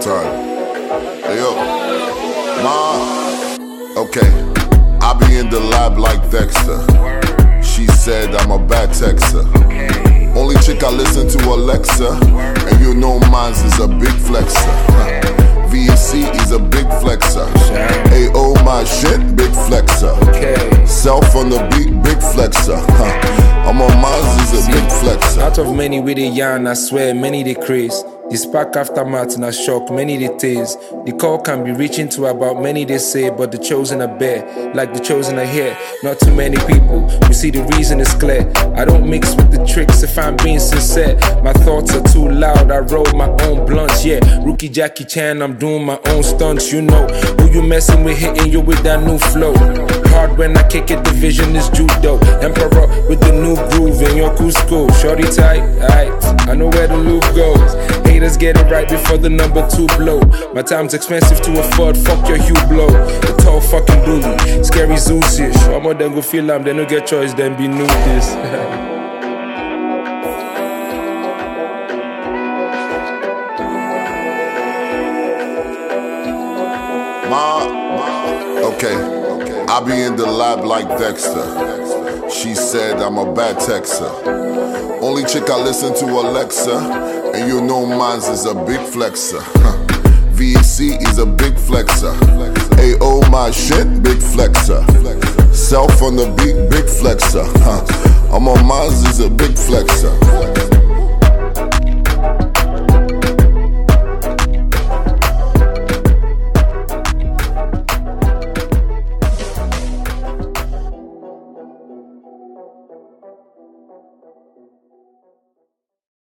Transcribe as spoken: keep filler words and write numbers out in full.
time. Hey yo, Ma. Okay, I be in the lab like Dexter. She said I'm a bad texter. Only chick I listen to Alexa, and you know mines is a big flexer. V A C is a big flexer. A O my shit, big flexer. Self on the beat, big flexer. I'm on mines is a big flexer. Out of many with a yarn, I swear many they craze. The spark aftermath and a shock, many they taste. The call can be reaching to about many they say, but the chosen are bare, like the chosen are here. Not too many people, you see the reason is clear. I don't mix with the tricks if I'm being sincere. My thoughts are too loud, I roll my own blunts, yeah. Rookie Jackie Chan, I'm doing my own stunts, you know. Who you messing with, hitting you with that new flow. Hard when I kick it, the vision is judo. Emperor with the new groove in your Cusco. Shorty tight, aight, I know where the loop goes. Haters get it right before the number two blow. My time's expensive to afford, fuck your Hugh Blow. The tall fucking bully, scary Zeus-ish. One more than go feel am, they no get choice, then be new this. Ma, okay. I be in the lab like Dexter. She said I'm a bad texter. Only chick I listen to Alexa, and you know mines is a big flexer. V A C is a big flexer. A O my shit, big flexer. Self on the beat, big flexer. I'm on mines is a big flexer.